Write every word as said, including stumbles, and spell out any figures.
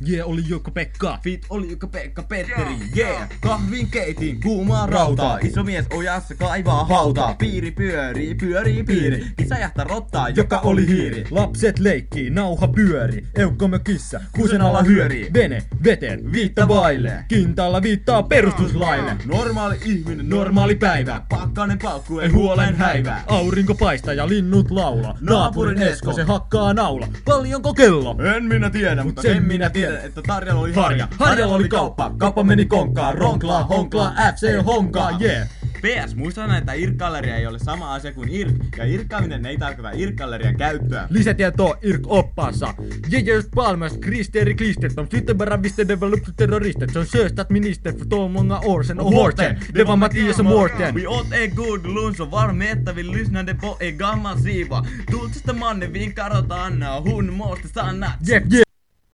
Yeah, oli Jukka-Pekka. Fit oli Jukka-Pekka Petteri. Yeah, kahvin keitin kuumaa rautaa. Iso mies ojassa kaivaa hautaa. Piiri pyörii, pyörii piiri. Kissa jähtää rottaa, joka oli hiiri. Lapset leikkii, nauha pyöri. Eukkomökissä, kuusen alla hyörii. Vene, veteen, viitta vaille. Kintaalla viittaa perustuslaille. Normaali ihminen, Normaali päivä. Pakkanen paukkuu, ei huoleen häivää. Aurinko paistaa ja linnut laula. Naapurin Esko se hakkaa naula. Paljonko kello? En minä tiedä, mutta sen minä tiedän, että Tarjalla oli harja. Harjalla oli kauppa, kauppa meni konkkaan. Ronklaa, honklaa, F C honkaa, yeah. P S. Muista, että irkkalleria ei ole sama asia kuin irk, ja irkkaaminen ei tarkoita irkkallerian käyttöä. Lisätietoa irk-oppaassa. Jejes Palmas, Kristeri Klister, de sitter bara visste developed terrorister som sjöstat minister för så många år sedan och Horten. Det var Mattias och Mårten. Vi åt en god lunch och var mätta, vi lyssnade på en gammal siva. Tultsista mannen vinkar åt Anna och hon måste stanna. Jeff, jeff.